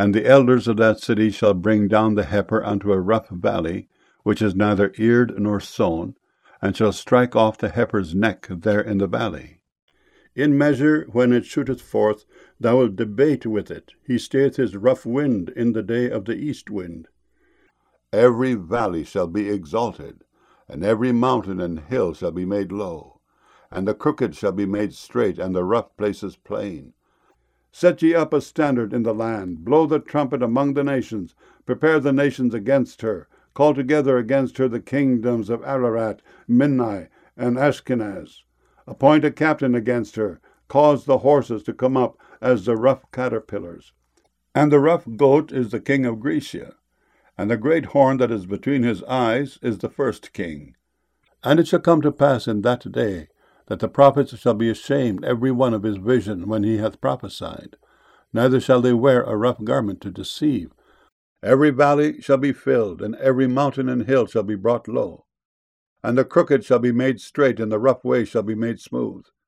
And the elders of that city shall bring down the heifer unto a rough valley, which is neither eared nor sown, and shall strike off the heifer's neck there in the valley. In measure, when it shooteth forth, thou wilt debate with it. He stayeth his rough wind in the day of the east wind. Every valley shall be exalted, and every mountain and hill shall be made low, and the crooked shall be made straight, and the rough places plain. Set ye up a standard in the land, blow the trumpet among the nations, prepare the nations against her, call together against her the kingdoms of Ararat, Minnai, and Ashkenaz. Appoint a captain against her, cause the horses to come up as the rough caterpillars. And the rough goat is the king of Grecia, and the great horn that is between his eyes is the first king. And it shall come to pass in that day, that the prophets shall be ashamed every one of his vision when he hath prophesied. Neither shall they wear a rough garment to deceive. Every valley shall be filled, and every mountain and hill shall be brought low. And the crooked shall be made straight, and the rough way shall be made smooth.